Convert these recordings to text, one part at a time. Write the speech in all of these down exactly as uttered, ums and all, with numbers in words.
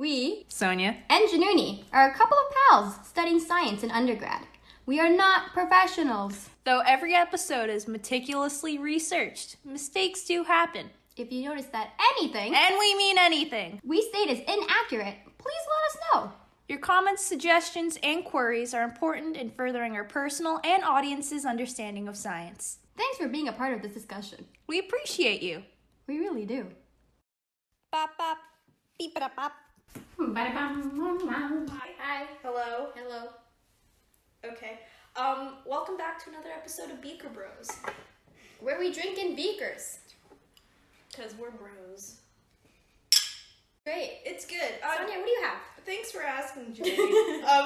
We, Sonia, and Januni, are a couple of pals studying science in undergrad. We are not professionals. though every episode is meticulously researched, mistakes do happen. If you notice that anything, And we mean anything. we state is inaccurate, please let us know. Your comments, suggestions, and queries are important in furthering our personal and audience's understanding of science. Thanks for being a part of this discussion. We appreciate you. We really do. Bop bop, beep bop bop. Hi. Hello. Hello. Okay. Um, welcome back to another episode of Beaker Bros. Where we drink in beakers. Cause we're bros. Great. It's good. Um, Sonia, what do you have? Thanks for asking, Julie. um,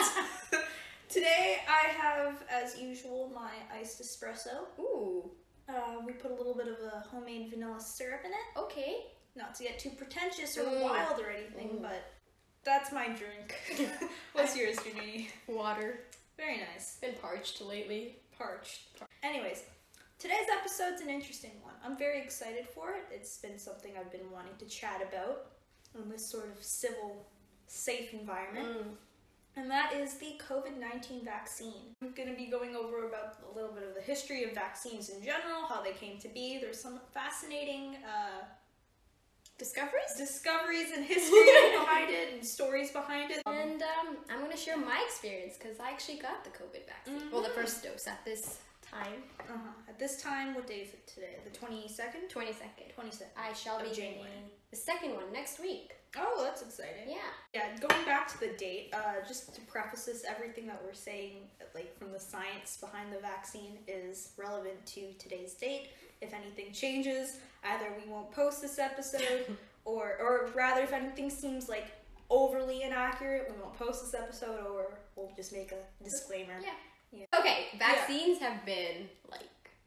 today I have, as usual, my iced espresso. Ooh. Uh, we put a little bit of a homemade vanilla syrup in it. Okay. Not to get too pretentious or Mm. wild or anything, Mm. but that's my drink. What's yours, Janine? Water. Very nice. Been parched lately. Parched. Anyways, today's episode's an interesting one. I'm very excited for it. It's been something I've been wanting to chat about in this sort of civil, safe environment. Mm. And that is the COVID nineteen vaccine. I'm going to be going over about a little bit of the history of vaccines in general, how they came to be. There's some fascinating uh, Discoveries? discoveries and history behind it and stories behind it. And um, I'm going to share my experience because I actually got the COVID vaccine. Well, the first dose at this time. Uh-huh. At this time, what day is it today? The twenty-second? twenty-second. twenty-second. I shall Of be January. getting the second one next week. Oh, that's exciting. Yeah. Yeah, going back to the date, uh, just to preface this, everything that we're saying, like from the science behind the vaccine, is relevant to today's date. If anything changes, either we won't post this episode, or or rather, if anything seems like overly inaccurate, we won't post this episode, or we'll just make a disclaimer. Yeah. Yeah. Okay, vaccines have been, like,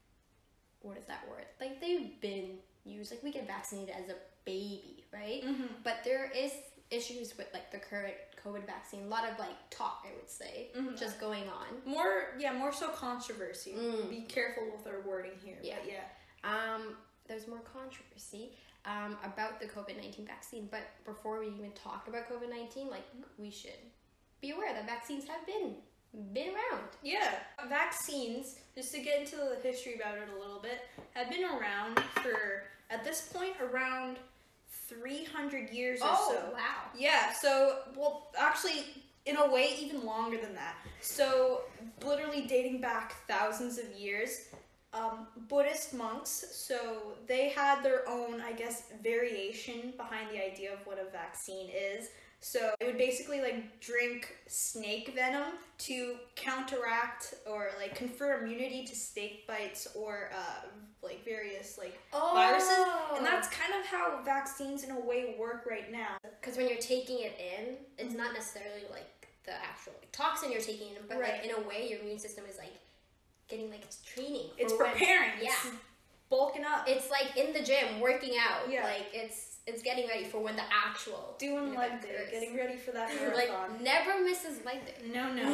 what is that word? Like, they've been used, like, we get vaccinated as a baby, right? Mm-hmm. But there is issues with, like, the current COVID vaccine. A lot of, like, talk, I would say, Mhm. just going on. More, yeah, more so controversy. Mm. Be careful with our wording here. Yeah. But yeah. Um, there's more controversy um, about the COVID nineteen vaccine. But before we even talk about COVID nineteen, like, we should be aware that vaccines have been been around. Yeah, vaccines, just to get into the history about it a little bit, have been around for, at this point, around three hundred years or so. Oh, wow. Yeah, so, well, actually, in a way, even longer than that. So, literally dating back thousands of years, um, Buddhist monks, so they had their own, I guess, variation behind the idea of what a vaccine is. So it would basically like drink snake venom to counteract or like confer immunity to snake bites or uh, like various like Oh. viruses. And that's kind of how vaccines in a way work right now. Because when you're taking it in, it's not necessarily like the actual like, toxin you're taking in, but Right. like in a way, your immune system is like getting like it's training. for It's when- preparing. yeah. It's bulking up. It's like in the gym working out. Yeah. Like it's it's getting ready for when the actual Doing leg event day, occurs. getting ready for that like marathon. never misses leg day. No, no.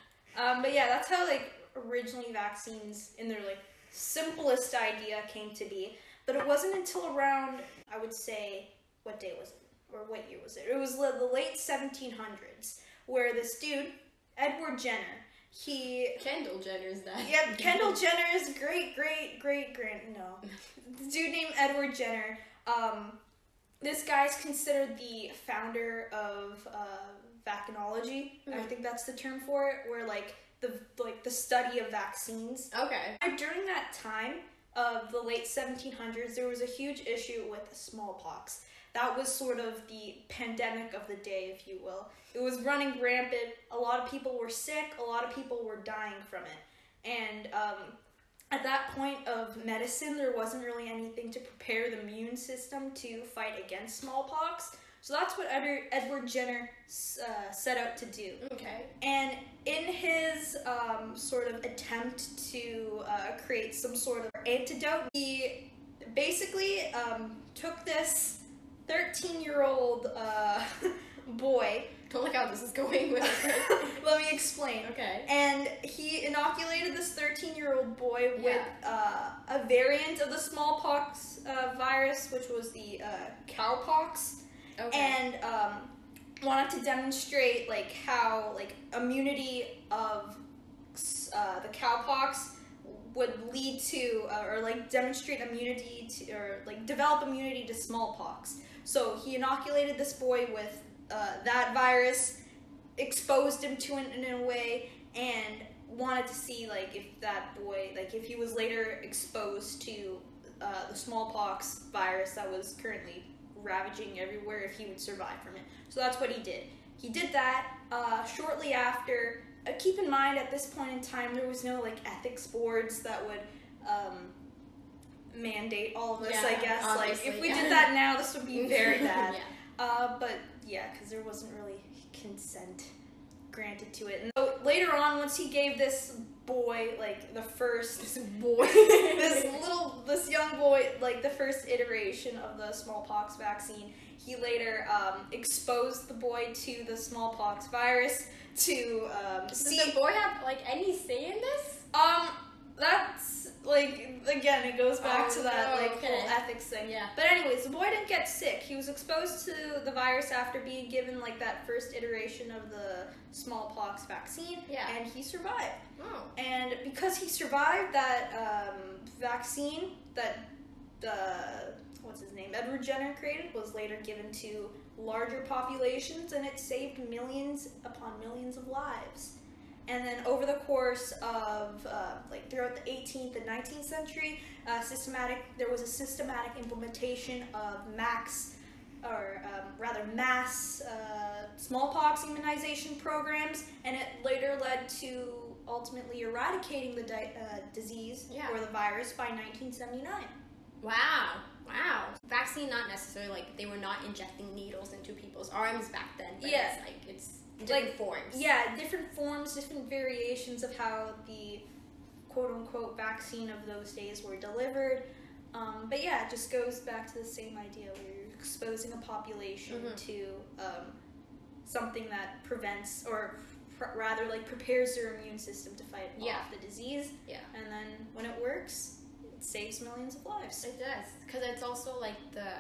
um, but yeah, that's how like originally vaccines in their like simplest idea came to be. But it wasn't until around, I would say, what day was it? Or what year was it? It was the the late seventeen hundreds, where this dude, Edward Jenner, he Kendall Jenner's dad. yeah, Kendall Jenner's great, great, great grand no, the dude named Edward Jenner. Um, this guy's considered the founder of uh, vaccinology. I Mhm. think that's the term for it, where like the like the study of vaccines. Okay. During that time of the late seventeen hundreds, there was a huge issue with smallpox. That was sort of the pandemic of the day, if you will. It was running rampant. A lot of people were sick. A lot of people were dying from it. And um, at that point of medicine, there wasn't really anything to prepare the immune system to fight against smallpox. So that's what Edward, Edward Jenner uh, set out to do. Okay. And in his um, sort of attempt to uh, create some sort of antidote, he basically um, took this thirteen-year-old uh, boy. Don't look how this is going with it. Let me explain. Okay. And he inoculated this thirteen-year-old boy with Yeah. uh, a variant of the smallpox uh, virus, which was the uh, cowpox. Okay. And um, wanted to demonstrate like how like immunity of uh, the cowpox would lead to uh, or like demonstrate immunity to or like develop immunity to smallpox. So he inoculated this boy with uh, that virus, exposed him to it in a way, and wanted to see like if that boy like if he was later exposed to uh, the smallpox virus that was currently ravaging everywhere, if he would survive from it. So that's what he did. He did that uh, shortly after. Uh, keep in mind, at this point in time, there was no like ethics boards that would um, mandate all of this. Yeah, I guess like if we yeah. did that now, this would be very bad. Yeah. Uh, but yeah, because there wasn't really consent granted to it. And so later on, once he gave this boy like the first This boy, this little this young boy like the first iteration of the smallpox vaccine, he later um, exposed the boy to the smallpox virus to um, Does see. the boy have like any say in this? Um, that's like again, it goes back Oh, to that no, like okay. whole ethics thing. Yeah. But anyways, the boy didn't get sick. He was exposed to the virus after being given like that first iteration of the smallpox vaccine. Yeah. And he survived. Oh. And because he survived that um, vaccine that uh, what's his name, Edward Jenner created, was later given to larger populations, and it saved millions upon millions of lives. And then over the course of uh, like throughout the eighteenth and nineteenth century, uh, systematic there was a systematic implementation of max, or um, rather mass uh, smallpox immunization programs, and it later led to ultimately eradicating the di- uh, disease Yeah. or the virus by nineteen seventy-nine. Wow. Wow. Vaccine not necessarily like they were not injecting needles into people's arms back then. But Yeah. It's like it's different Like, forms. Yeah, different forms, different variations of how the quote-unquote vaccine of those days were delivered. Um, but yeah, it just goes back to the same idea where you're exposing a population Mhm. to um, something that prevents, or pr- rather like prepares their immune system to fight Yeah. off the disease. Yeah. And then when it works, it saves millions of lives. It does, because it's also like the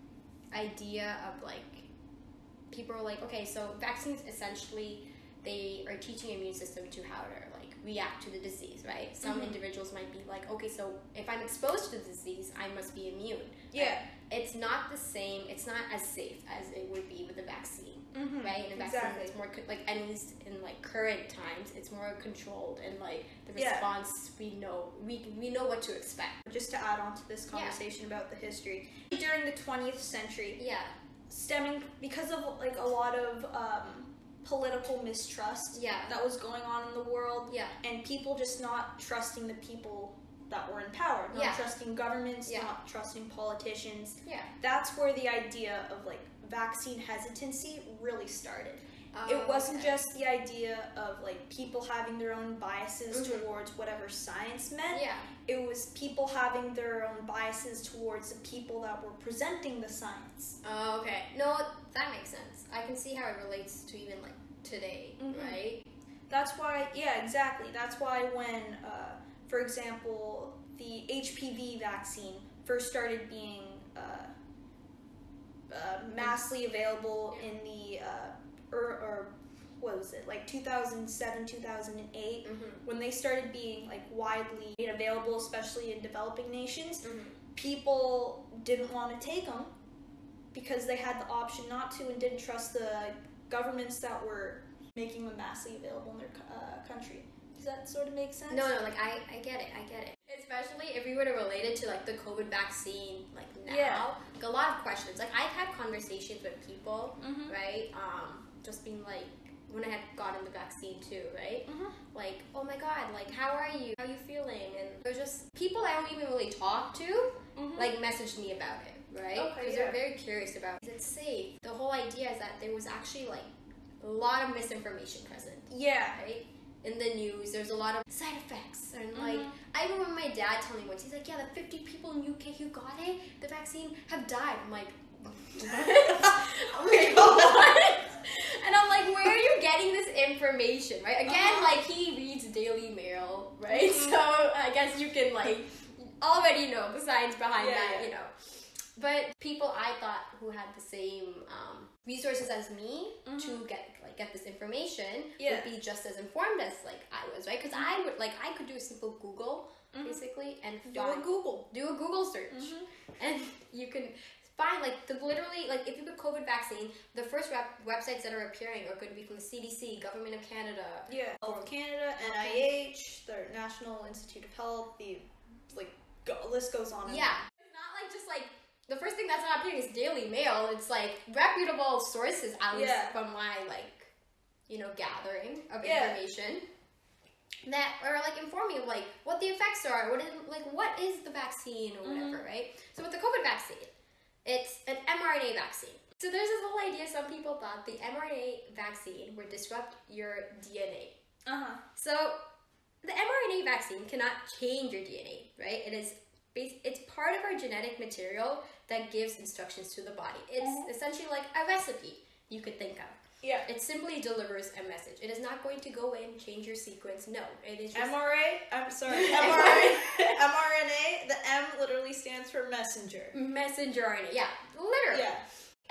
idea of like people are like, okay, so vaccines essentially they are teaching immune system to how to like react to the disease, right? Some Mhm. individuals might be like, okay, so if I'm exposed to the disease, I must be immune. Yeah. Right? It's not the same. It's not as safe as it would be with the vaccine, Mm-hmm. right? In a vaccine, Exactly. it's more co- like at least in like current times, it's more controlled and like the Yeah. response we know we we know what to expect. Just to add on to this Yeah. conversation about the history, during the twentieth century, Yeah. stemming because of like a lot of um, political mistrust Yeah. that was going on in the world, Yeah. and people just not trusting the people that were in power, not Yeah. trusting governments, Yeah. not trusting politicians. Yeah. That's where the idea of like vaccine hesitancy really started. Oh, It wasn't okay. just the idea of like people having their own biases Mhm. towards whatever science meant. Yeah. It was people having their own biases towards the people that were presenting the science. Oh, okay. No, that makes sense. I can see how it relates to even like today, Mhm. right? That's why, yeah, exactly. That's why when, uh, for example, the H P V vaccine first started being uh, uh, massively available Yeah. in the, uh, or, or what was it, like two thousand seven, two thousand eight, Mm-hmm. when they started being like widely available, especially in developing nations, Mm-hmm. people didn't want to take them because they had the option not to and didn't trust the governments that were making them massively available in their uh, country. Does that sort of make sense? No, no, like I, I get it, I get it. Especially if we were to relate it to like the COVID vaccine, like now, Yeah. like a lot of questions. Like I've had conversations with people, Mhm. right? Um, just being like, when I had gotten the vaccine too, right? Mhm. Like, oh my god, like how are you? How are you feeling? And there's just people I don't even really talk to, Mhm. like messaged me about it, right? Okay, Because yeah. they're very curious about is it safe. The whole idea is that there was actually like a lot of misinformation present, Yeah. right? In the news, there's a lot of side effects, and like Mhm. I remember my dad telling me once, he's like, yeah, the fifty people in U K who got it, the vaccine, have died. I'm like, I'm like, what? And I'm like, where are you getting this information, right? Again, Uh-huh. like he reads Daily Mail, right? Mhm. So I guess you can like already know the science behind Yeah, that, yeah. you know. But people I thought who had the same um, resources as me Mhm. to get like get this information Yeah. would be just as informed as like I was, right? Because I would like I could do a simple Google Mhm. basically and Do a find, Google. do a Google search, Mhm. and you can find like the literally like if you put COVID vaccine, the first rep- websites that are appearing are going to be from the C D C, Government of Canada. Yeah. Health of Canada, N I H, the National Institute of Health, the like go, list goes on. and Yeah, it's not like just like the first thing that's not appearing is Daily Mail. It's like reputable sources, at least Yeah. from my like you know gathering of Yeah. information that are like informing of like what the effects are, what is like what is the vaccine or whatever, Mhm. right? So with the COVID vaccine, it's an mRNA vaccine. So there's this whole idea. Some people thought the mRNA vaccine would disrupt your D N A. Uh huh. So the mRNA vaccine cannot change your D N A, right? It is bas- it's part of our genetic material that gives instructions to the body. It's Mhm. essentially like a recipe you could think of. Yeah. It simply delivers a message. It is not going to go in, change your sequence. No, it is just M R A. I'm sorry. M R A. mRNA. The M literally stands for messenger. messenger R N A. Yeah, literally. Yeah.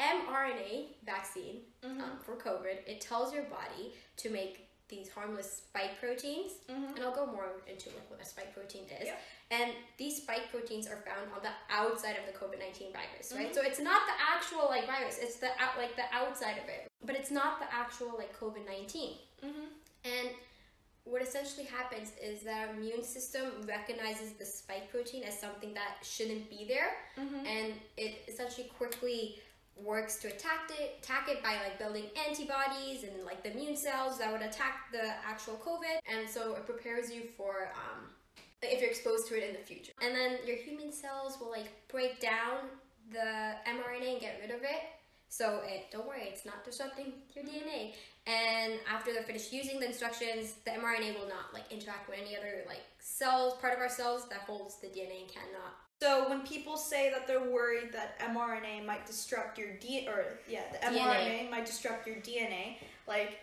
mRNA vaccine Mhm. um, for COVID. It tells your body to make these harmless spike proteins, Mhm. and I'll go more into like what a spike protein is. Yeah. And these spike proteins are found on the outside of the COVID nineteen virus, right? Mhm. So it's not the actual like virus; it's the out like the outside of it, but it's not the actual like COVID nineteen. Mhm. And what essentially happens is that our immune system recognizes the spike protein as something that shouldn't be there, Mhm. and it essentially quickly works to attack it, attack it by like building antibodies and like the immune cells that would attack the actual COVID, and so it prepares you for um, if you're exposed to it in the future. And then your human cells will like break down the mRNA and get rid of it. So it, don't worry, it's not disrupting your D N A. And after they're finished using the instructions, the mRNA will not like interact with any other like cells, part of our cells that holds the D N A and cannot. So when people say that they're worried that mRNA might disrupt your D or yeah, the D N A. mRNA might disrupt your D N A, like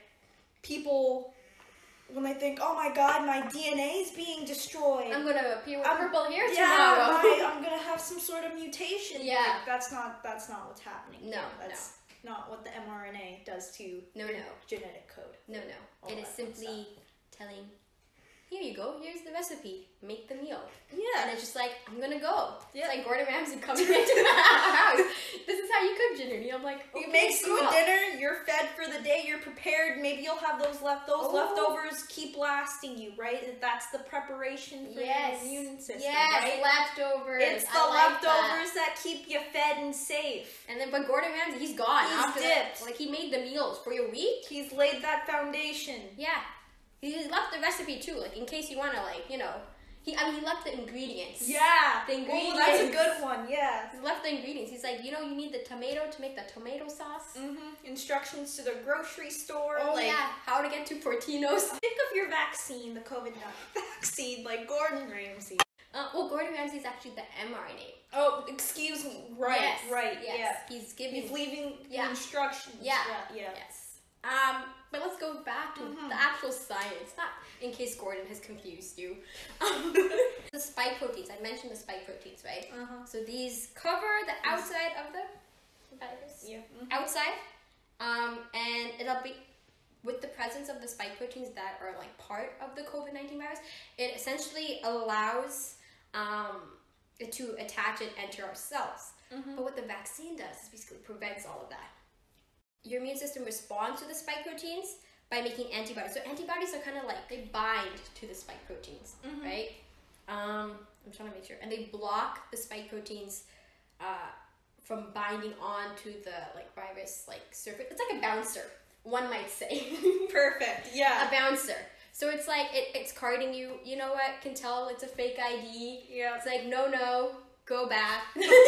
people when they think, "Oh my god, my D N A is being destroyed." I'm gonna appear with I'm- purple hair yeah, tomorrow. my, I'm gonna have some sort of mutation. Yeah. Like, that's not that's not what's happening. No, that's not what the mRNA does to No, your no. genetic code. No, no. All It that is fun simply telling, here you go, here's the recipe, make the meal. And Yeah, it's just like, I'm gonna go. Yeah. It's like Gordon Ramsay coming into the house. This is how you cook dinner. And I'm like, he okay, makes you a cool. dinner. You're fed for the day. You're prepared. Maybe you'll have those left. Those Oh. leftovers keep lasting you, right? That's the preparation for Yes. your immune system, Yes, right? leftovers. It's the I like that. leftovers that. keep you fed and safe. And then, but Gordon Ramsay, he's gone. He's after that. dipped. Like, he made the meals for your week. He's laid that foundation. Yeah. He left the recipe too, like, in case you want to, like, you know. He, I mean, he left the ingredients. Yeah. The Oh, that's a ingredients. good one. Yeah. He left the ingredients. He's like, you know, you need the tomato to make the tomato sauce. Mm-hmm. Instructions to the grocery store. Oh, like, yeah. How to get to Portino's. Think of your vaccine, the COVID vaccine, like Gordon Ramsay. Uh, well, Gordon Ramsay's actually the mRNA. Oh, excuse me. Right, Yes, right, yes. yeah. He's giving. He's leaving Yeah. the instructions. Yeah. yeah, yeah. Yes. Um, but let's go back to Mhm. the actual science, not in case Gordon has confused you. Um, the spike proteins. I mentioned the spike proteins, right? Uh-huh. So these cover the outside of the virus. Yeah. Outside, um, and it'll be with the presence of the spike proteins that are like part of the COVID nineteen virus. It essentially allows um, it to attach and enter our cells. Mhm. But what the vaccine does is basically prevents all of that. Your immune system responds to the spike proteins by making antibodies. So antibodies are kind of like, they bind to the spike proteins, Mhm. right? Um, I'm trying to make sure. And they block the spike proteins uh, from binding onto the like virus like surface. It's like a bouncer, one might say. Perfect. Yeah. A bouncer. So it's like, it, it's carding you. You know what? Can tell it's a fake I D. Yeah. It's like, no, no, go back.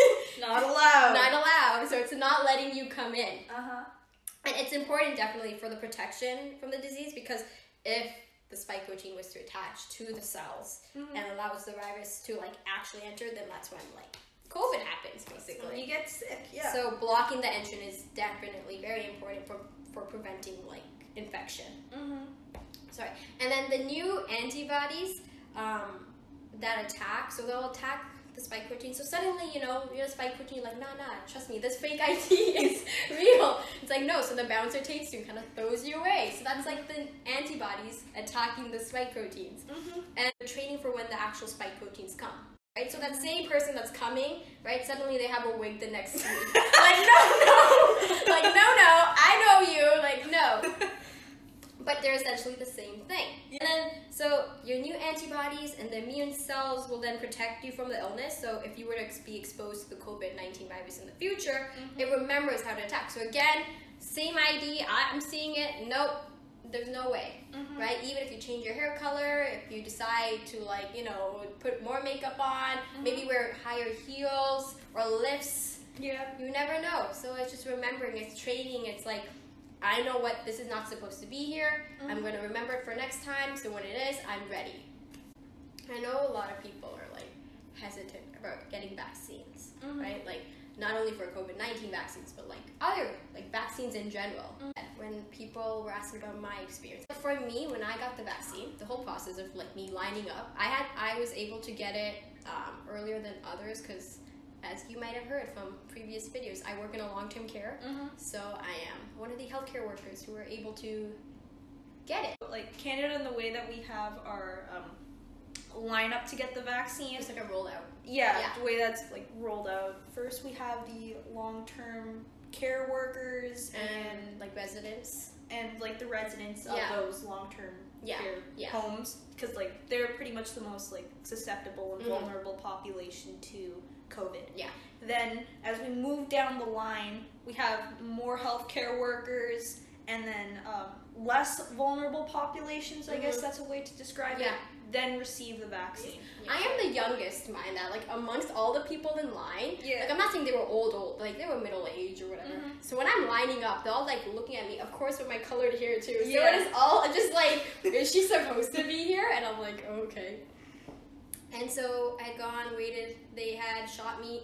Not allowed. Not allowed. So it's not letting you come in. Uh-huh. And it's important definitely for the protection from the disease, because if the spike protein was to attach to the cells Mhm. and allows the virus to like actually enter, then that's when like COVID happens When basically. you get sick, yeah. So blocking the entry is definitely very important for, for preventing like infection. Mm-hmm. Sorry. And then the new antibodies um, that attack, so they'll attack the spike protein. So suddenly, you know, you're a spike protein, you're like, nah, nah, trust me, this fake I D is real. It's like, no, so the bouncer takes you and kind of throws you away. So that's like the antibodies attacking the spike proteins. Mm-hmm. And they're training for when the actual spike proteins come. Right, so that same person that's coming, right, suddenly they have a wig the next week. Like, no, no, like, no, no, I know you, like, no. But they're essentially the same thing. And then, so your new antibodies and the immune cells will then protect you from the illness. So if you were to be exposed to the COVID nineteen virus in the future, mm-hmm. it remembers how to attack. So again, same I D, I'm seeing it, nope. There's no way, mm-hmm. right? Even if you change your hair color, if you decide to, like, you know, put more makeup on, mm-hmm. maybe wear higher heels or lifts, yeah, you never know. So it's just remembering, it's training, it's like, I know what, this is not supposed to be here, mm-hmm. I'm going to remember it for next time, so when it is, I'm ready. I know a lot of people are, like, hesitant about getting vaccines, mm-hmm. right? Like, not only for COVID nineteen vaccines, but like other like vaccines in general. Mm-hmm. When people were asking about my experience, for me, when I got the vaccine, the whole process of like me lining up, I had I was able to get it um, earlier than others because, as you might have heard from previous videos, I work in a long-term care, mm-hmm. so I am one of the healthcare workers who were able to get it. Like Canada, and the way that we have our um, line up to get the vaccine, it's like a rollout. Yeah, yeah, the way that's like rolled out. First, we have the long-term care workers and, and like residents and like the residents yeah. of those long-term yeah. care yeah. homes, because like they're pretty much the most like susceptible and mm-hmm. vulnerable population to COVID. Yeah. Then, as we move down the line, we have more healthcare workers, and then um, less vulnerable populations. I mm-hmm. guess that's a way to describe yeah. it. Then receive the vaccine. Yeah. I am the youngest, mind that. Like amongst all the people in line, yeah. like I'm not saying they were old, old, like they were middle age or whatever. Mm-hmm. So when I'm lining up, they're all like looking at me. Of course, with my colored hair too. So yeah. it is all just like, is she supposed to be here? And I'm like, okay. And so I had gone, waited. They had shot me.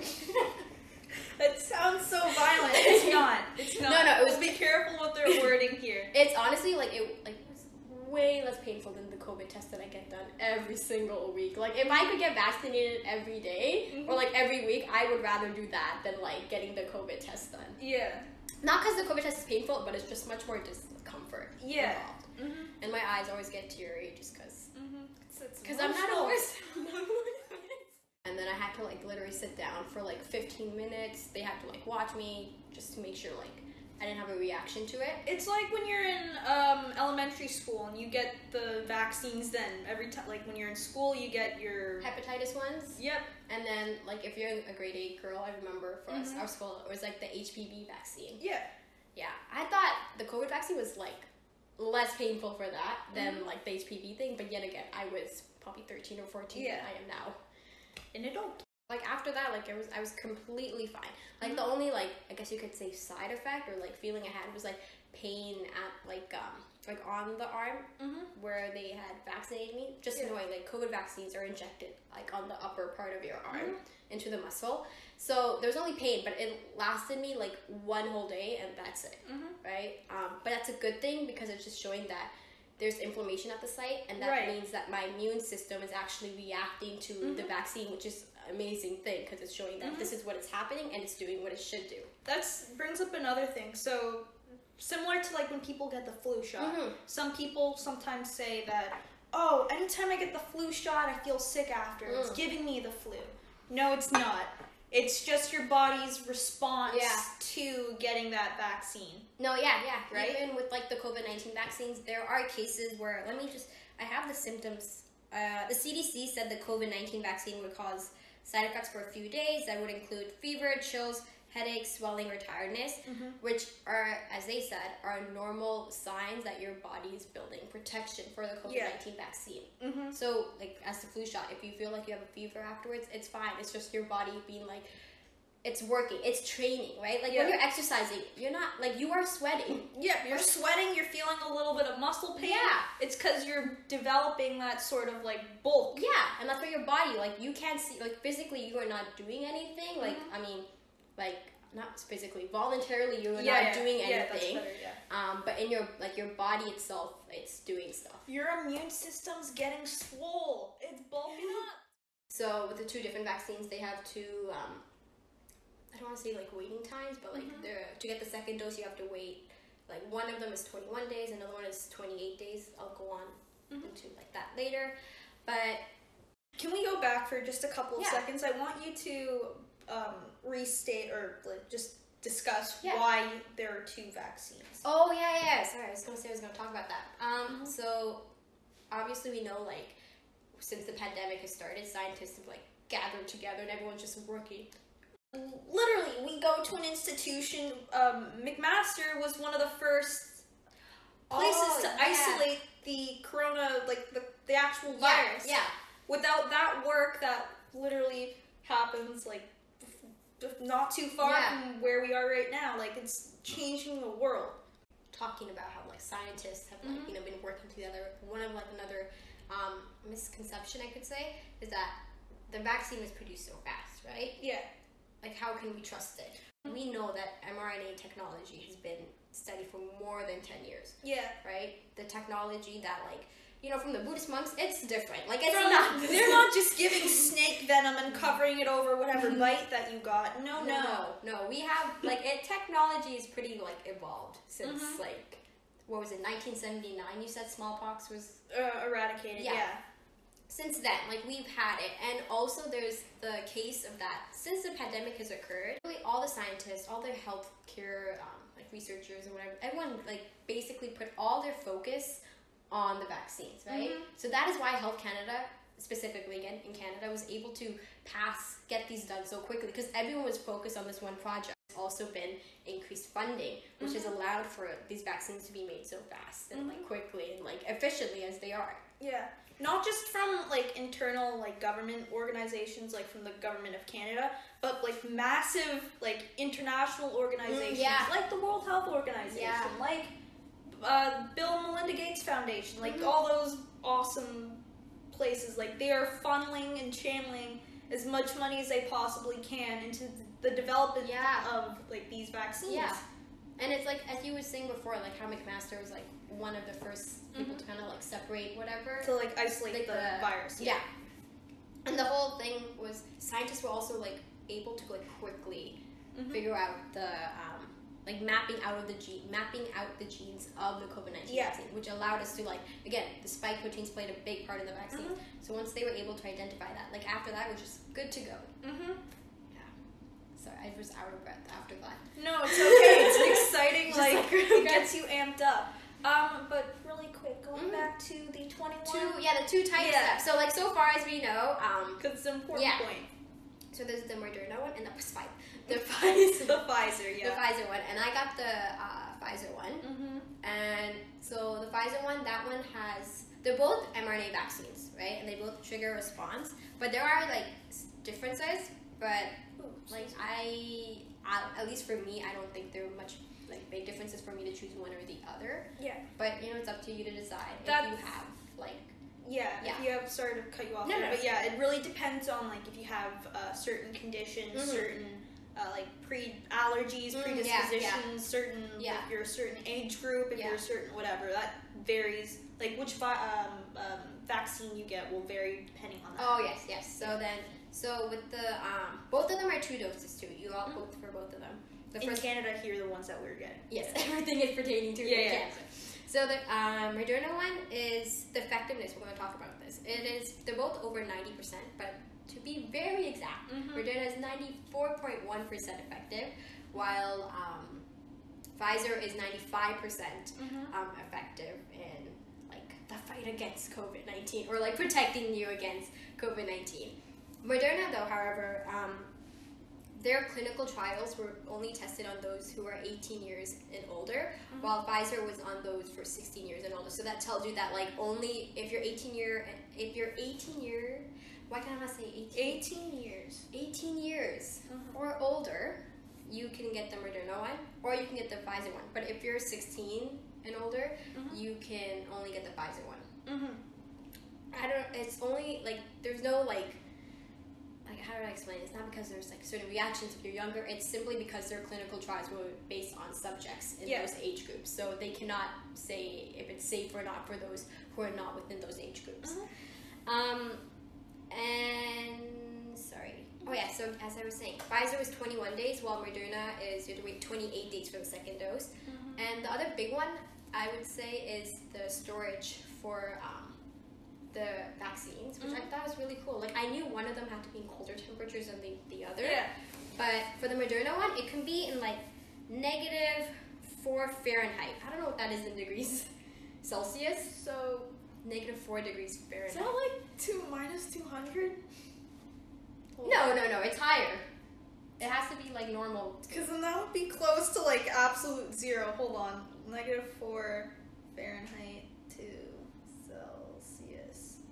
That sounds so violent. It's not. It's not. No, no. It was. Be careful with their wording here. It's honestly like it like. way less painful than the COVID test that I get done every single week. Like, if I could get vaccinated every day, mm-hmm. or like every week, I would rather do that than like getting the COVID test done. Yeah. Not because the COVID test is painful, but it's just much more discomfort yeah. involved. Mm-hmm. And my eyes always get teary just because. Because mm-hmm. I'm not a horse. And then I had to like literally sit down for like fifteen minutes. They had to like watch me just to make sure like I didn't have a reaction to it. It's like when you're in um, elementary school and you get the vaccines then. Every time, like when you're in school, you get your... hepatitis ones? Yep. And then, like, if you're a grade eight girl, I remember for mm-hmm. us, our school, it was like the H P V vaccine. Yeah. Yeah. I thought the COVID vaccine was, like, less painful for that than, mm-hmm. like, the H P V thing. But yet again, I was probably thirteen or fourteen yeah. than I am now. An adult. Like, after that, like, I was I was completely fine. Like, mm-hmm. the only, like, I guess you could say side effect or, like, feeling I had was, like, pain at, like, um, like, on the arm mm-hmm. where they had vaccinated me. Just yeah. knowing, like, COVID vaccines are injected, like, on the upper part of your arm mm-hmm. into the muscle. So, there was only pain, but it lasted me, like, one whole day, and that's it, mm-hmm. right? Um, but that's a good thing because it's just showing that there's inflammation at the site, and that right. means that my immune system is actually reacting to mm-hmm. the vaccine, which is an amazing thing because it's showing that mm-hmm. this is what is happening and it's doing what it should do. That brings up another thing. So, similar to like when people get the flu shot, mm-hmm. some people sometimes say that, oh, anytime I get the flu shot, I feel sick after. Mm. It's giving me the flu. No, it's not. It's just your body's response yeah. to getting that vaccine. No, yeah, yeah. Right? Even with like the COVID nineteen vaccines, there are cases where, let me just, I have the symptoms. Uh, the C D C said the COVID nineteen vaccine would cause side effects for a few days. That would include fever, chills, headaches, swelling, or tiredness, mm-hmm. which are, as they said, are normal signs that your body is building protection for the COVID nineteen yeah. vaccine. Mm-hmm. So, like, as the flu shot, if you feel like you have a fever afterwards, it's fine. It's just your body being like, it's working. It's training, right? Like, yeah. when you're exercising, you're not, like, you are sweating. Yeah, you're sweating, you're feeling a little bit of muscle pain. Yeah. It's because you're developing that sort of, like, bulk. Yeah, and that's why your body, like, you can't see, like, physically you are not doing anything. Like, mm-hmm. I mean, like, not physically, voluntarily you're yeah, not yeah. doing yeah, anything. That's better, yeah. Um, but in your, like, your body itself, it's doing stuff. Your immune system's getting swole. It's bulking up. So with the two different vaccines, they have two. Um, I don't want to say like waiting times, but like Mhm. they're to get the second dose, you have to wait. Like one of them is twenty-one days, another one is twenty-eight days. I'll go on Mhm. into like that later. But Can we go back for just a couple of Yeah. seconds? I want you to um, restate or like just discuss Yeah. why there are two vaccines. oh yeah, yeah, yeah. Sorry, I was gonna say I was gonna talk about that. Um, Mhm. so obviously we know like since the pandemic has started, scientists have like gathered together and everyone's just working. Literally, we go to an institution. Um, McMaster was one of the first places Oh, to yeah. isolate the corona, like the, the actual Yeah, virus. yeah. Without that work, that literally happens like f- f- not too far Yeah. from where we are right now. Like it's changing the world. Talking about how like scientists have like Mhm. you know been working together. One of like another um, misconception I could say is that the vaccine was produced so fast, right? Yeah. Like how can we trust it? We know that mRNA technology has been studied for more than ten years, Yeah. right? The technology that like you know from the Buddhist monks, it's different. Like it's From- not. they're not just giving snake venom and covering it over whatever bite that you got. No, no. no, no. We have like it. Technology is pretty like evolved since Mhm. like what was it, nineteen seventy-nine? You said smallpox was. Uh, eradicated. Yeah. Yeah. Since then, like we've had it, and also there's the case of that since the pandemic has occurred, really all the scientists, all the healthcare um, like researchers and whatever, everyone like basically put all their focus on the vaccines, right? Mhm. So that is why Health Canada, specifically again in Canada, was able to pass get these done so quickly because everyone was focused on this one project. There's also been increased funding, which has allowed for these vaccines to be made so fast and like quickly and like efficiently as they are. Yeah. Not just from like internal like government organizations, like from the government of Canada, but like massive like international organizations, Mm, yeah. like the World Health Organization, Yeah. like uh, Bill and Melinda Gates Foundation, like Mhm. all those awesome places. Like they are funneling and channeling as much money as they possibly can into the development Yeah. of like these vaccines. Yeah. And it's like, as you were saying before, like how McMaster was like one of the first people Mhm. to kind of like separate whatever. To like isolate Like the, the- virus. Yeah. And the whole thing was scientists were also like able to like quickly Mhm. figure out the um, like mapping out of the gene, mapping out the genes of the COVID nineteen Yeah. vaccine, which allowed us to like again the spike proteins played a big part in the vaccine. Mhm. So once they were able to identify that, like after that, we're just good to go. Mm-hmm. Sorry, I was out of breath after that. No, it's okay. It's an exciting, Just, like, like, it gets you amped up. Um, but really quick, going Mhm. back to the twenty-one. Two, yeah, the two types. Yeah. So like so far as we know, um, Because it's an important Yeah. point. so there's the Moderna one and the Pfizer, the Pfizer, The Pfizer, the yeah. Pfizer one, and I got the uh, Pfizer one. Mm-hmm. And so the Pfizer one, that one has, they're both mRNA vaccines, right? And they both trigger a response, but there are like s- differences. But like I, I, at least for me, I don't think there are much like big differences for me to choose one or the other. Yeah. But you know, it's up to you to decide if That's- you have like. Yeah, Yeah. if you have, sorry to cut you off No, there, no. but yeah, it really depends on like if you have uh, certain conditions, Mhm. certain uh, like pre-allergies, Mm, yeah, predispositions, yeah. certain, Yeah. if you're a certain age group, if Yeah. you're a certain whatever, that varies. Like which vi- um, um, vaccine you get will vary depending on that. Oh yes, yes. So then, so with the um, both of them are two doses too. You all Mhm. both for both of them. The In first, Canada, here are the ones that we're getting. yes, everything is pertaining to Yeah, the yeah. cancer. So the um, Moderna one is the effectiveness. We're going to talk about this. It is they're both over ninety percent, but to be very exact, Mhm. Moderna is ninety-four point one percent effective, while um, Pfizer is ninety-five percent Mhm. um, effective in like the fight against COVID nineteen or like protecting you against COVID nineteen. Moderna, though, however, um, their clinical trials were only tested on those who are eighteen years and older, Mhm. while Pfizer was on those for sixteen years and older. So that tells you that like only if you're eighteen year, if you're eighteen year, why can't I say eighteen? eighteen years. eighteen years Mhm. or older, you can get the Moderna one, or you can get the Pfizer one. But if you're sixteen and older, Mhm. you can only get the Pfizer one. Mhm. I don't. It's only like there's no like. Like how do I explain it? It's not because there's like certain reactions if you're younger. It's simply because their clinical trials were based on subjects in Yeah. those age groups, so they cannot say if it's safe or not for those who are not within those age groups. Mhm. Um, And sorry. Oh yeah. So as I was saying, Pfizer was twenty-one days, while Moderna is you have to wait twenty-eight days for the second dose. Mm-hmm. And the other big one I would say is the storage for um, the vaccines, which Mm-hmm. I thought was really cool. Like I knew one of them had to be in colder temperatures than the, the other. Yeah. But for the Moderna one, it can be in like negative four Fahrenheit. I don't know what that is in degrees Celsius. So Negative four degrees is Fahrenheit. that like two minus two hundred? No, no, no. It's higher. It has to be like normal. Because then that would be close to like absolute zero. Hold on. Negative four Fahrenheit to Celsius.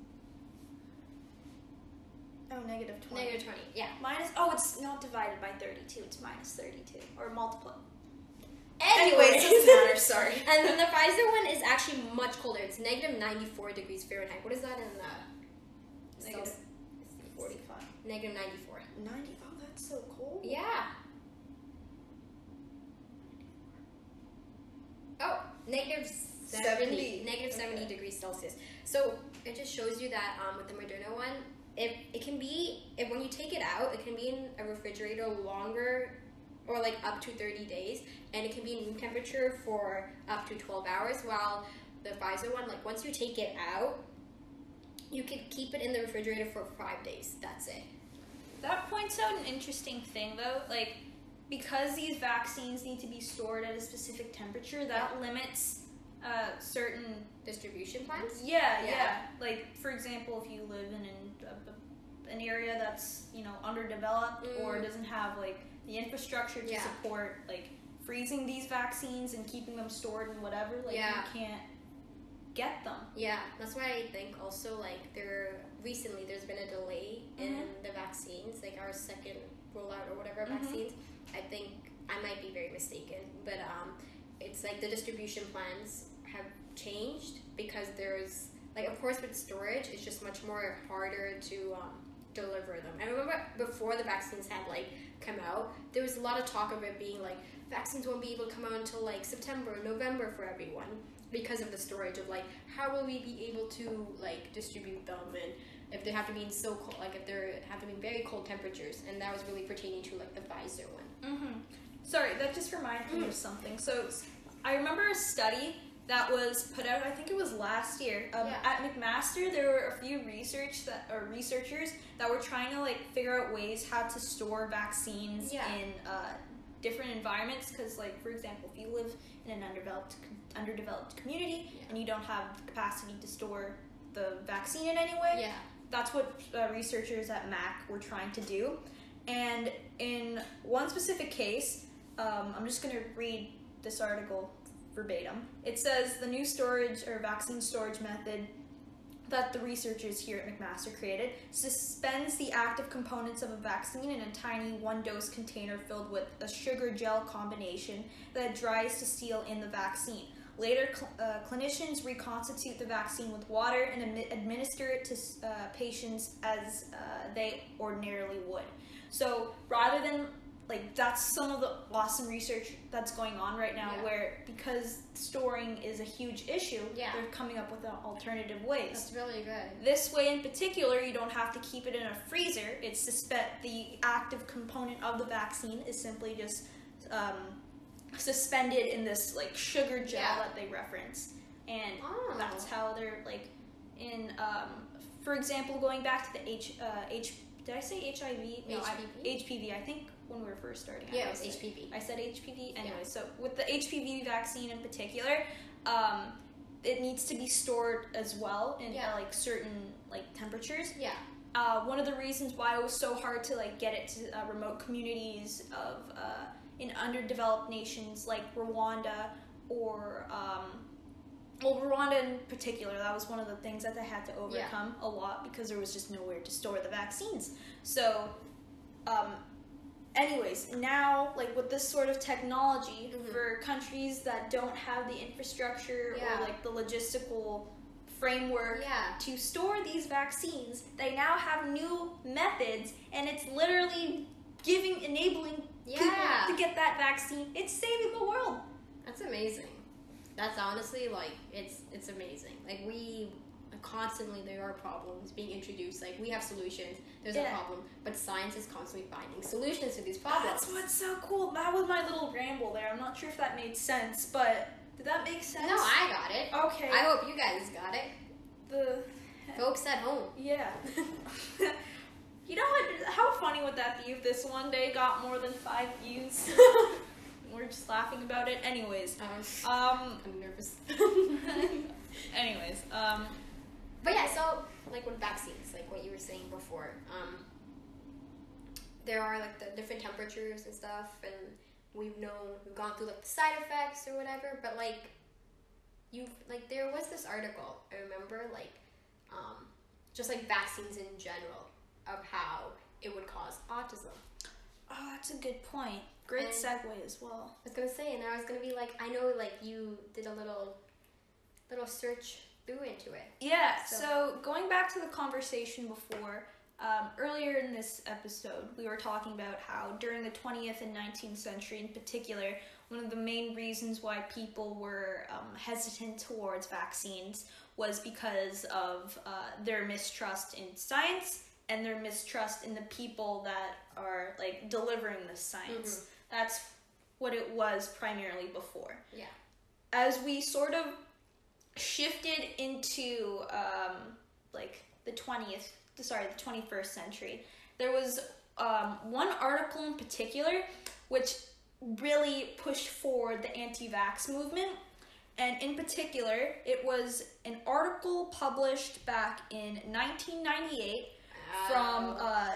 Oh, negative twenty. Negative twenty. Yeah. Minus, oh, it's not divided by thirty-two. It's minus thirty-two. Or multiply. Anyways, Anyways, doesn't matter, sorry. And then the Pfizer one is actually much colder. It's negative ninety-four degrees Fahrenheit. What is that in uh, Negative Celsius? forty-five. Negative ninety-four. ninety? Oh, that's so cold. Yeah. Oh, negative seventy. seventy. Negative seventy Okay. degrees Celsius. So it just shows you that um, with the Moderna one, if it can be, if when you take it out, it can be in a refrigerator longer, or like up to thirty days, and it can be in room temperature for up to twelve hours. While the Pfizer one, like once you take it out, you could keep it in the refrigerator for five days. That's it. That points out an interesting thing, though. Like, because these vaccines need to be stored at a specific temperature, that Yeah. limits uh, certain. Distribution plans. Yeah, yeah, Yeah. Like, for example, if you live in an, a, an area that's, you know, underdeveloped or Mm. doesn't have, like, the infrastructure to Yeah. support, like, freezing these vaccines and keeping them stored and whatever, like, Yeah. you can't get them. Yeah, that's why I think also like there recently there's been a delay in Mhm. the vaccines, like our second rollout or whatever Mhm. vaccines. I think I might be very mistaken, but um, it's like the distribution plans have changed because there's like of course with storage it's just much more harder to um, deliver them. I remember before the vaccines had like come out, there was a lot of talk of it being like vaccines won't be able to come out until like September, November for everyone because of the storage of like how will we be able to like distribute them, and if they have to be in so cold, like if they have to be in very cold temperatures, and that was really pertaining to like the Pfizer one. Mm-hmm. Sorry, that just reminded me Mm. of something. So I remember a study that was put out, I think it was last year. Um, Yeah. At McMaster, there were a few research that or researchers that were trying to like figure out ways how to store vaccines Yeah. in uh, different environments. Because, like for example, if you live in an underdeveloped underdeveloped community Yeah. and you don't have the capacity to store the vaccine in any way, Yeah. that's what uh, researchers at Mac were trying to do. And in one specific case, um, I'm just going to read this article verbatim. It says the new storage or vaccine storage method that the researchers here at McMaster created suspends the active components of a vaccine in a tiny one-dose container filled with a sugar gel combination that dries to seal in the vaccine. Later, cl- uh, clinicians reconstitute the vaccine with water and admi- administer it to uh, patients as uh, they ordinarily would. So rather than, like, that's some of the awesome research that's going on right now, Yeah. where because storing is a huge issue, Yeah. they're coming up with uh, alternative ways. That's really good. This way in particular, you don't have to keep it in a freezer. It's suspend the active component of the vaccine is simply just um, suspended in this like sugar gel Yeah. that they reference, and Oh. that's how they're like in. Um, for example, going back to the H uh, H. Did I say H I V? No, I- H P V? H P V. I think when we were first starting. I Yeah, it might was say- H P V. I said H P V. Anyway, Yeah. so with the H P V vaccine in particular, um, it needs to be stored as well in Yeah. uh, like certain like temperatures. Yeah. Uh, one of the reasons why it was so hard to like get it to uh, remote communities of uh, in underdeveloped nations like Rwanda or um, well, Rwanda in particular, that was one of the things that they had to overcome a lot because there was just nowhere to store the vaccines. So, um, anyways, now like with this sort of technology Mhm. for countries that don't have the infrastructure Yeah. or like the logistical framework Yeah. to store these vaccines, they now have new methods, and it's literally giving, enabling Yeah. people to get that vaccine. It's saving the world. That's amazing. That's honestly like it's it's amazing. Like we like, constantly there are problems being introduced. Like, we have solutions, there's Yeah. a problem, but science is constantly finding solutions to these problems. That's what's so cool. That was my little ramble there. I'm not sure if that made sense, but did that make sense? No, I got it. Okay. I hope you guys got it. the Folks at home. yeah. You know what? How funny would that be if this one day got more than five views? We're just laughing about it. Anyways, Um, um, I'm nervous. anyways, um, But yeah, so like with vaccines, like what you were saying before, um, there are like the different temperatures and stuff, and we've known we've gone through like the side effects or whatever. But like you, like there was this article I remember, like um, just like vaccines in general, of how it would cause autism. oh, that's a good point. Great And- segue as well. I was gonna say, and I was gonna be like, I know like you did a little, little search through into it. Yeah, So- so, going back to the conversation before, um, earlier in this episode, we were talking about how during the twentieth and nineteenth century in particular, one of the main reasons why people were um, hesitant towards vaccines was because of uh, their mistrust in science and their mistrust in the people that are like delivering this science. That's what it was primarily before. Yeah. As we sort of shifted into um, like the twentieth, sorry, the twenty-first century, there was um, one article in particular which really pushed forward the anti-vax movement. And in particular, it was an article published back in nineteen ninety-eight from uh,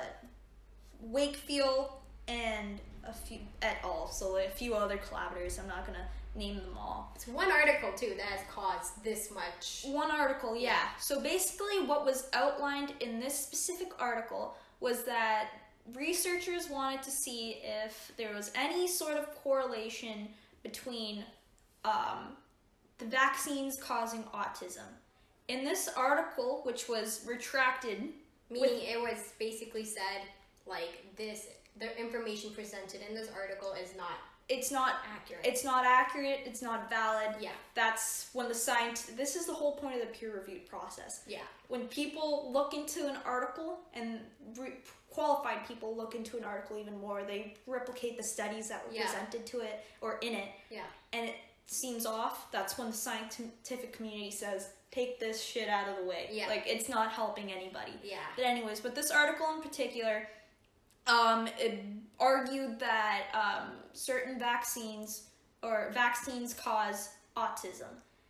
Wakefield and a few et al. So a few other collaborators. I'm not gonna name them all. It's one article too that has caused this much. One article, yeah. So basically, what was outlined in this specific article was that researchers wanted to see if there was any sort of correlation between um, the vaccines causing autism. In this article, which was retracted, Meaning it was basically said, like, this, the information presented in this article is not it's not accurate. it's not accurate, it's not valid. Yeah. That's when the science. This is the whole point of the peer-reviewed process. Yeah. When people look into an article, and re- qualified people look into an article even more, they replicate the studies that were Yeah. presented to it or in it, Yeah. and it seems off. That's when the scientific community says, take this shit out of the way. Yeah. Like, it's not helping anybody. Yeah. But anyways, but this article in particular, um, it argued that um, certain vaccines or vaccines cause autism.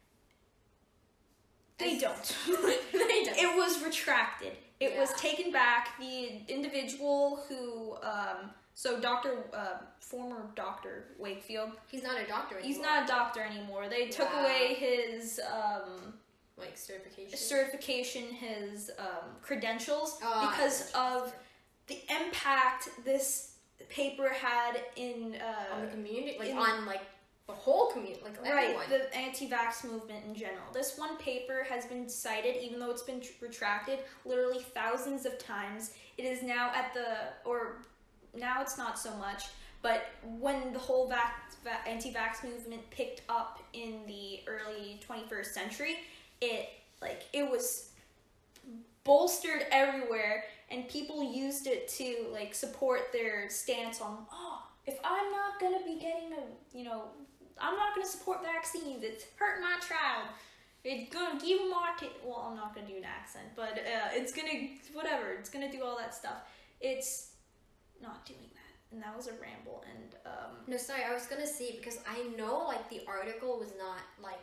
They don't. They don't. It was retracted. It was Yeah. taken back. The individual who, um, so Doctor, uh, former Doctor Wakefield, He's not a doctor anymore. he's not a doctor anymore. They took Wow. away his um, like certification. certification, his um, credentials, Oh, because of the impact this paper had in uh, on the community, like in- on like the whole community, like everyone. right, the anti-vax movement in general. This one paper has been cited, even though it's been tr- retracted, literally thousands of times. It is now at the, or now it's not so much, but when the whole vac- va- anti-vax movement picked up in the early twenty-first century, it like it was bolstered everywhere, and people used it to like support their stance on, oh, if I'm not gonna be getting a, you know, I'm not gonna support vaccines, it's hurting my child, it's gonna give them autism. Well, I'm not gonna do an accent, but uh, it's gonna whatever, it's gonna do all that stuff. It's not doing that, and that was a ramble. And um, No, sorry, I was gonna say because I know like the article was not like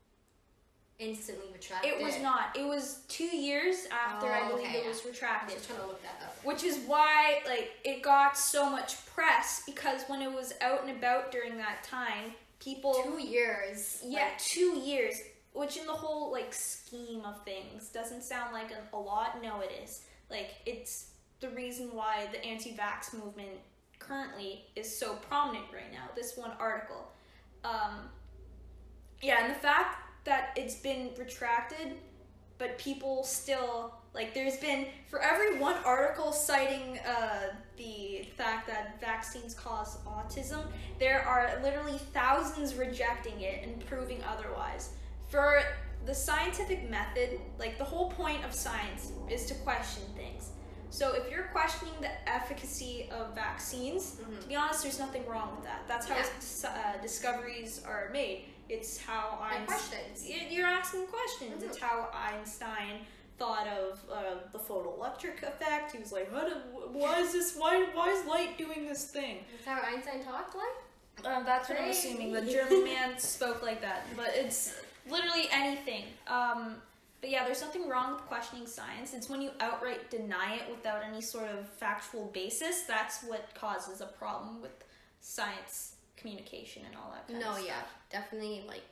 instantly retracted. it was not. It was two years after Oh, I believe okay, it yeah. was I retracted. was trying to look that up. Which is why, like, it got so much press, because when it was out and about during that time, people... Two years. Yeah, like, two years, which in the whole, like, scheme of things doesn't sound like a, a lot. No, it is. Like, it's the reason why the anti-vax movement currently is so prominent right now, this one article. Um, yeah, and the fact that it's been retracted, but people still, like, there's been, for every one article citing uh, the fact that vaccines cause autism, there are literally thousands rejecting it and proving otherwise. For the scientific method, like the whole point of science is to question things. So if you're questioning the efficacy of vaccines, Mhm. to be honest, there's nothing wrong with that. That's how Yeah. s- uh, discoveries are made. It's how Like Einstein. questions. You're asking questions. Mhm. It's how Einstein thought of uh, the photoelectric effect. He was like, "How do, why is this? Why why is light doing this thing?" That's how Einstein talked like? Um, that's what I'm Crazy. assuming. The German man spoke like that, but it's literally anything. Um, but yeah, there's nothing wrong with questioning science. It's when you outright deny it without any sort of factual basis, that's what causes a problem with science communication and all that kind No, of stuff. yeah. Definitely like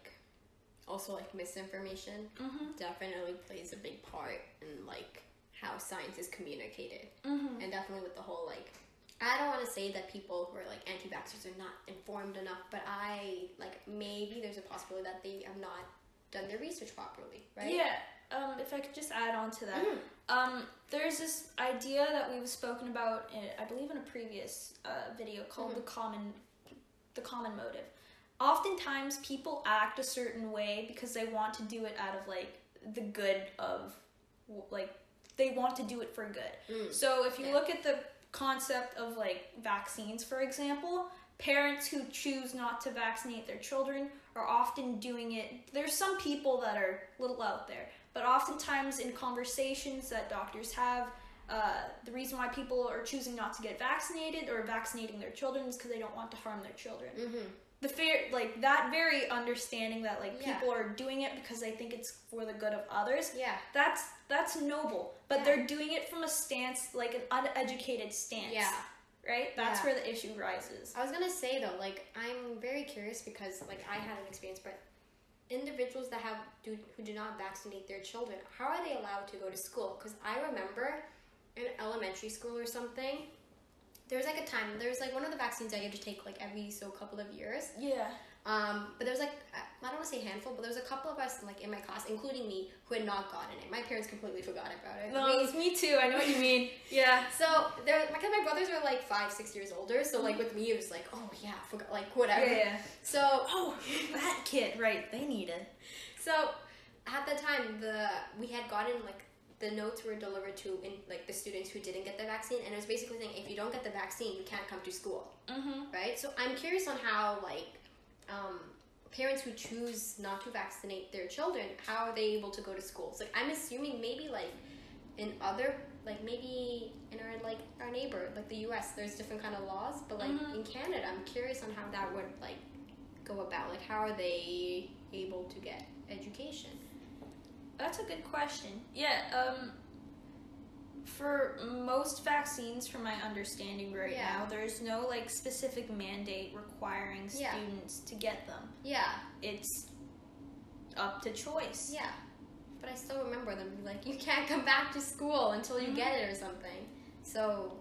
also like misinformation Mm-hmm. definitely plays a big part in like how science is communicated. Mm-hmm. And definitely with the whole like I don't want to say that people who are like anti-vaxxers are not informed enough, but I like maybe there's a possibility that they have not done their research properly, right? Yeah. Um, if I could just add on to that. Mhm. Um, there's this idea that we've spoken about, in, I believe, in a previous uh, video called Mhm. the common, the common motive. Oftentimes, people act a certain way because they want to do it out of like the good of, like, they want to do it for good. Mm. So if you Yeah. look at the concept of like vaccines, for example, parents who choose not to vaccinate their children are often doing it. There's some people that are a little out there, but oftentimes in conversations that doctors have, uh, the reason why people are choosing not to get vaccinated or vaccinating their children is because they don't want to harm their children. Mm-hmm. The fair, like that very understanding that like Yeah. people are doing it because they think it's for the good of others. Yeah. That's that's noble, but Yeah. they're doing it from a stance like an uneducated stance. Yeah. Right? That's Yeah. where the issue rises. I was gonna say though, like I'm very curious because like I had an experience, but individuals that have do who do not vaccinate their children, how are they allowed to go to school? Because I remember in elementary school or something, there was like a time there was like one of the vaccines I had to take like every so couple of years. Yeah. Um, but there was like I I don't want to say a handful, but there was a couple of us like in my class, including me, who had not gotten it. My parents completely forgot about it. No, We- it's me too. I know what you mean. Yeah. So there, because my brothers were like five, six years older, so like with me it was like, oh yeah, forgot, like whatever. Yeah, yeah. So Oh, that kid. Right. They need it. so at the time the we had gotten like the notes were delivered to in like the students who didn't get the vaccine, and it was basically saying if you don't get the vaccine, you can't come to school, Mm-hmm. right? So I'm curious on how like um, parents who choose not to vaccinate their children, how are they able to go to schools? Like I'm assuming maybe like in other like maybe in our like our neighbor like the U S there's different kind of laws, but like Mhm. in Canada I'm curious on how that would like go about. Like how are they able to get education? That's a good question. Yeah. Um. For most vaccines, from my understanding right Yeah. now, there's no like specific mandate requiring Yeah. students to get them. Yeah, It's up to choice. yeah. But I still remember them being like, you can't come back to school until you Mhm. get it or something. So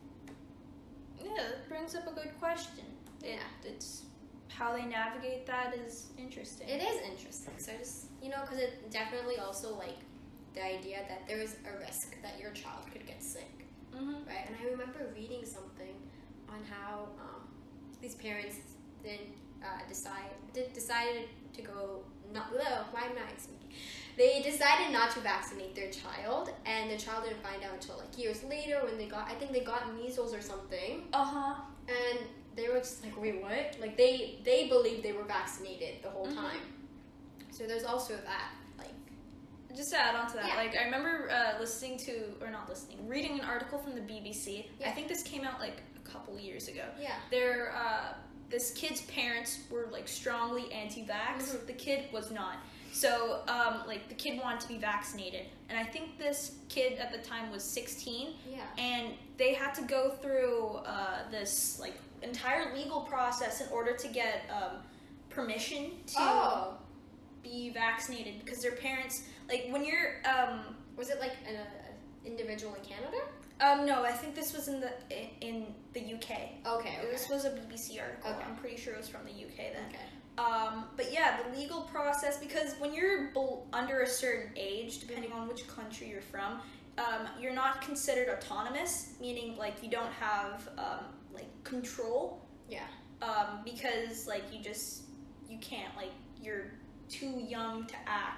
Yeah, that brings up a good question. It, Yeah. It's how they navigate that is interesting. it is interesting. So I just, you know, because it definitely also like the idea that there is a risk that your child could get sick, Mm-hmm. right? And I remember reading something on how um, these parents then uh, decide did, decided to go not. Ugh, why am I speaking? They decided not to vaccinate their child, and the child didn't find out until like years later when they got. I think they got measles or something, Uh huh. and they were just like, wait, what? Like they they believed they were vaccinated the whole Mhm. time. So there's also that. Like Just to add on to that, Yeah. like I remember uh, listening to, or not listening, reading an article from the B B C. Yeah. I think this came out like a couple years ago. yeah, Their uh, this kid's parents were like strongly anti-vax. Mhm. The kid was not. So um, like the kid wanted to be vaccinated, and I think this kid at the time was sixteen, yeah, and they had to go through uh, this like entire legal process in order to get um, permission to oh, be vaccinated because their parents, like when you're um, was it like an uh, individual in Canada? um no, I think this was in the in, in the U K. Okay, okay, This was a B B C article. Okay. I'm pretty sure it was from the U K then. okay. Um, but yeah, the legal process, because when you're bel- under a certain age, depending on which country you're from, um, you're not considered autonomous, meaning like you don't have um, like control, Yeah, um, because like you just you can't like you're too young to act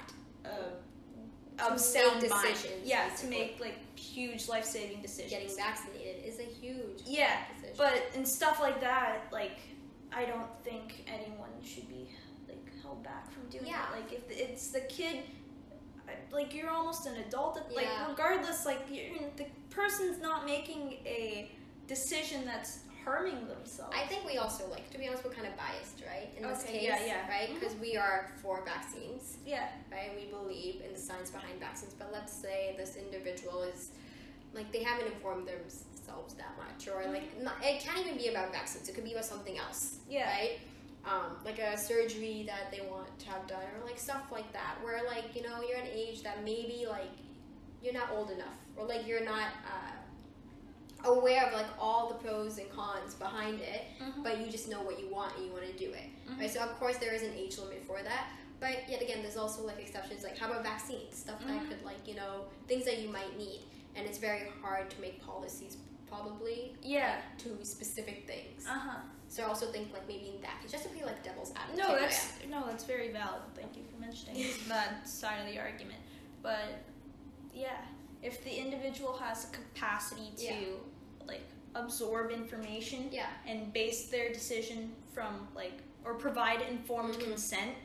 uh, To of sound make mind. decisions, Yeah, basically. to make like huge life saving decisions. Getting vaccinated is a huge Yeah, decision. but in stuff like that, like I don't think anyone should be like held back from doing Yeah. it. Like if it's the kid, like you're almost an adult. Like Yeah. regardless, like you're, the person's not making a decision that's harming themselves. I think we also, like, to be honest, we're kind of biased, right? In this Okay, case, yeah, yeah. right? Mhm. Because we are for vaccines, yeah. right? We believe in the science behind vaccines. But let's say this individual is, like, they haven't informed themselves that much. Or, like, not, it can't even be about vaccines. It could be about something else, Yeah. right? Um, like a surgery that they want to have done, or, like, stuff like that. Where, like, you know, you're at an age that maybe, like, you're not old enough. Or, like, you're not... Uh, aware of like all the pros and cons behind it, Mhm. but you just know what you want and you want to do it, Mhm. right? So of course there is an age limit for that, but yet again there's also like exceptions, like how about vaccines, stuff that Mhm. could, like, you know, things that you might need, and it's very hard to make policies probably Yeah. like, to specific things. Uh huh. So I also think like maybe in that case, just to be like devil's advocate. No, right? that's no, that's very valid. Thank you for mentioning that side of the argument. But yeah, if the individual has a capacity to Yeah. like absorb information Yeah. and base their decision from like or provide informed Mhm. consent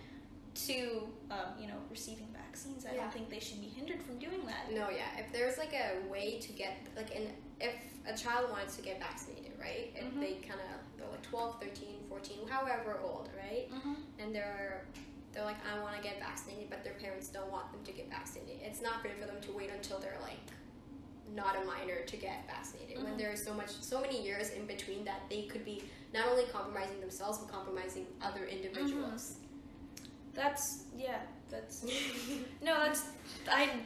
to um, you know receiving vaccines, I Yeah. don't think they should be hindered from doing that. No, yeah. If there's like a way to get like an if a child wants to get vaccinated, right? If Mhm. they kind of they're like twelve, thirteen, fourteen, however old, right? Mm-hmm. And they're they're like, I want to get vaccinated, but their parents don't want them to get vaccinated. It's not fair for them to wait until they're like not a minor to get vaccinated, when Mhm. there is so much so many years in between that they could be not only compromising themselves but compromising other individuals. That's yeah. That's no. That's I.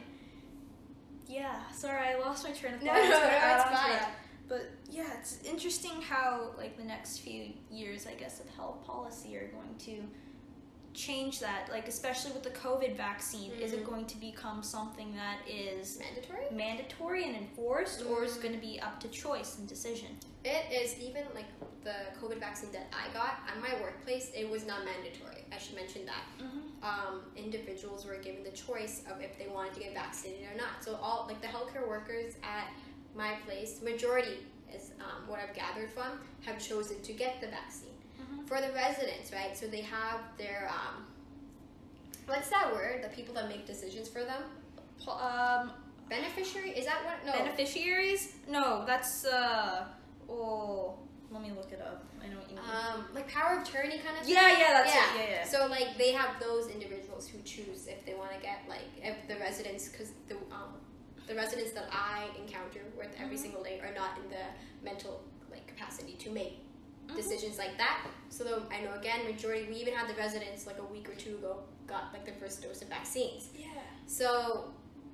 Yeah. Sorry, I lost my train of No, thought. I was no, gonna no, add it's on to fine. that. But yeah, it's interesting how like the next few years, I guess, of health policy are going to change that. Like especially with the COVID vaccine, is it Mhm. going to become something that is Mandatory? mandatory and enforced, or is it Mhm. going to be up to choice and decision? It is, even like the COVID vaccine that I got at my workplace, it was not mandatory. I should mention that. Mm-hmm. Um, individuals were given the choice of if they wanted to get vaccinated or not. So all like the healthcare workers at my place, majority is um, what I've gathered from, have chosen to get the vaccine. Mm-hmm. For the residents, right? So they have their um, what's that word? The people that make decisions for them. Um, Beneficiary? Is that what? No. beneficiaries? No, that's uh. Oh, let me look it up. I know what you mean. Um, like power of attorney kind of thing. yeah, yeah, that's yeah. it. Yeah, yeah. So like they have those individuals who choose if they want to get like if the residents, because the um the residents that I encounter with every Mhm. single day are not in the mental like capacity to make Mhm. decisions like that. So though I know again majority, we even had the residents like a week or two ago got like their first dose of vaccines. Yeah. So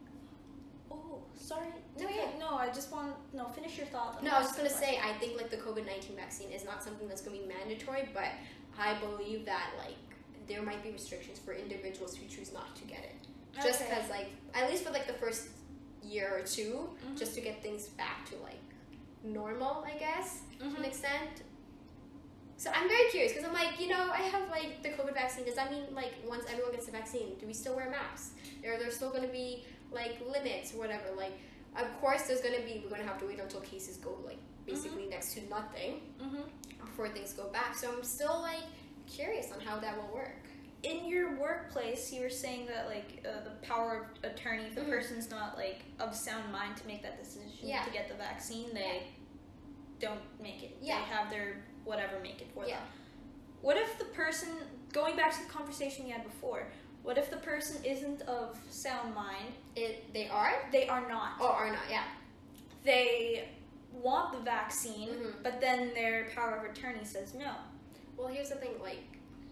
Oh, sorry. No, Okay, yeah. No, I just want no. Finish your thought. no, I was just gonna say I think like the COVID nineteen vaccine is not something that's gonna be mandatory, but I believe that like there might be restrictions for individuals who choose not to get it. Just Okay. because like at least for like the first year or 2 Mhm. just to get things back to like normal, I guess, to an Mhm. extent. So I'm very curious because I'm like, you know, I have like the COVID vaccine. Does that mean like once everyone gets the vaccine, do we still wear masks? Are there still going to be like limits or whatever? Like, of course, there's going to be. We're going to have to wait until cases go like basically next to nothing Mhm. before things go back. So I'm still like curious on how that will work. In your workplace, you were saying that like uh, the power of attorney, if the Mhm. person's not like of sound mind to make that decision Yeah. to get the vaccine, they don't make it. Yeah. They have their whatever make it for Yeah. them. What if the person, going back to the conversation you had before, what if the person isn't of sound mind? It they are They are not. or are not? Yeah. They want the vaccine, Mhm. but then their power of attorney says no. Well, here's the thing, like,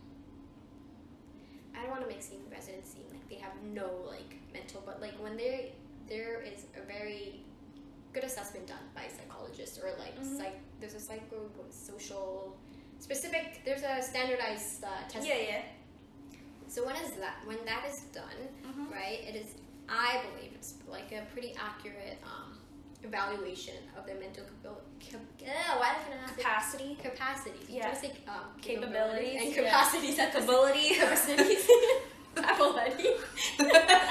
I don't want to make seem residents seem like they have no, like, mental, but, like, when they, there is a very good assessment done by psychologists or, like, Mhm. psych, there's a psycho, social, specific, there's a standardized uh, test. Yeah, yeah. So when is that, when that is done, Mhm. right, it is, I believe it's, like, a pretty accurate um, evaluation of their mental capability. Cap- why did I have to Capacity. capacities. Yeah. I'm trying to say um, Capabilities, and yeah. capacities. At the Ability. capacities. Ability.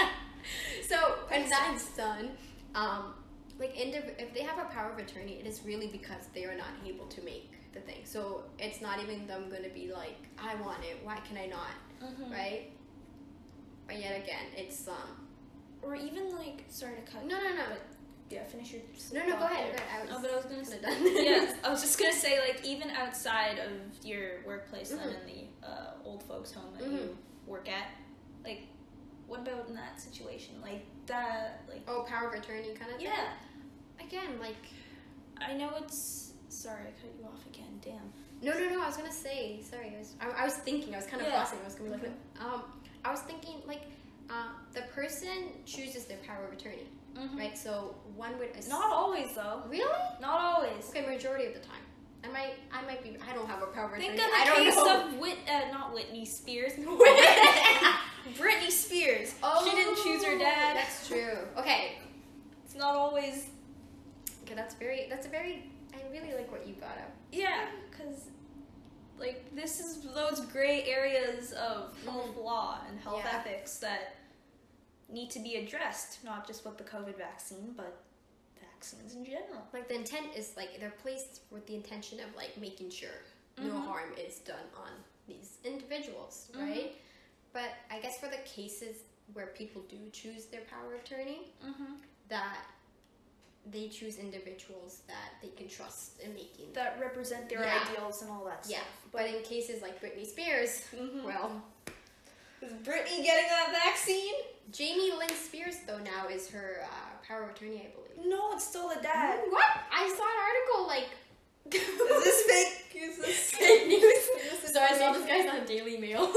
that's done, um, like indiv- if they have a power of attorney, it is really because they are not able to make the thing. So it's not even them going to be like, I want it. Why can I not? Mhm. Right? But yet again, it's um. Or even like, sorry to cut. No, no, no. But yeah, finish your. No, no, go thought ahead. there. Go ahead. I was, Oh, but I was gonna say. done. Yes, I was just gonna say, like, even outside of your workplace, Mhm. then in the uh, old folks' home that Mhm. you work at, like, what about in that situation? Like that, like. Oh, power of attorney kind of thing. Yeah. Again, like. I know it's. Sorry, I cut you off again. Damn. No, no, no. I was gonna say. Sorry, I was. I, I was thinking. I was kind of Yeah. processing. I was gonna be like, um, I was thinking like, uh, the person chooses their power of attorney, Mhm. right? So one would. Ass- Not always, though. Really? Not always. Okay, majority of the time. I might. I might be. I don't have a power of attorney. Think of the I don't case know. of Whit, uh, not Whitney Spears. Britney Spears. Oh, She didn't choose her dad. That's true. Okay. It's not always. Okay, that's very. That's a very. I really like what you brought up. Yeah, because like this is those gray areas of health law and health Yeah. ethics that need to be addressed. Not just with the COVID vaccine, but vaccines in general. Like the intent is like they're placed with the intention of like making sure no Mhm. harm is done on these individuals, Mhm. right? But I guess for the cases where people do choose their power of attorney, Mm-hmm. that they choose individuals that they can trust in making. That represent their Yeah. ideals and all that Yeah, stuff. but in cases like Britney Spears, Mhm. well, Is Britney getting that vaccine? Jamie Lynn Spears though now is her uh, power of attorney, I believe. No, it's still the dad. What? I saw an article like. Is this fake? Is this fake news? This is So I saw fake. this guy's on Daily Mail.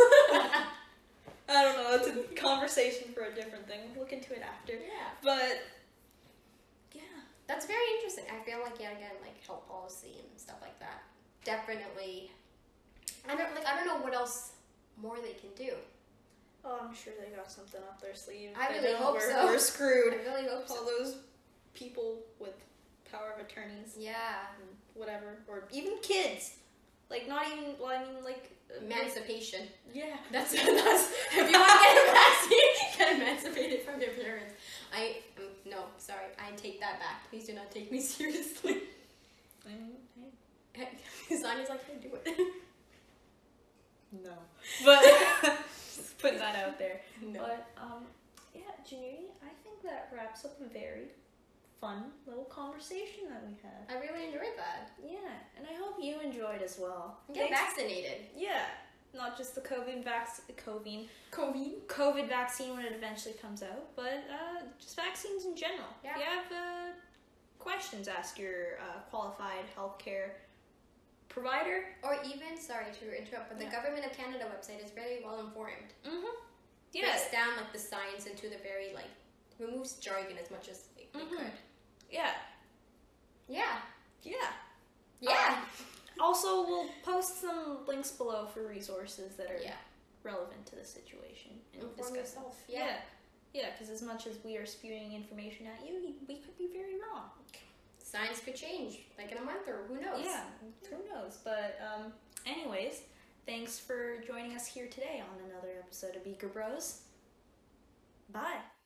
I don't know. It's a conversation for a different thing. We'll look into it after. Yeah. But yeah, That's very interesting. I feel like yeah, again, like health policy and stuff like that. Definitely. I don't like. I don't know what else more they can do. oh, I'm sure they got something up their sleeve. I They really don't, hope we're, so. We're I screwed. really hope All so. those people with power of attorneys, Yeah. and whatever, or even kids. Like not even. Well, I mean, like uh, Emancipation. yeah. That's that's. If you want to get a vaccine, get emancipated from your parents. I um, no, sorry. I take that back. Please do not take me seriously. I mean, hey. Sonya's like, hey, do it. No. But just putting that out there. No. But um, yeah, Janine, I think that wraps up a very fun little conversation that we had. I really enjoyed that. Yeah, and I hope you enjoyed as well. Get Thanks- vaccinated. Yeah, not just the COVID vaccine, COVID, COVID. COVID vaccine when it eventually comes out, but uh, just vaccines in general. Yeah. If you have uh, questions, ask your uh, qualified healthcare provider. Or even, sorry to interrupt, but the Yeah. Government of Canada website is very well informed. Mm-hmm. Yeah. Breaks down like the science into the very like removes jargon as much as they, they Mhm. could. Yeah. Yeah. Yeah. Yeah. Also, we'll post some links below for resources that are yeah. relevant to the situation and Inform discuss yourself. them. Yeah. Yeah. Yeah, because as much as we are spewing information at you, we could be very wrong. Science could change like in a month or who knows. Yeah, who knows? But um, anyways, thanks for joining us here today on another episode of Beaker Bros. Bye.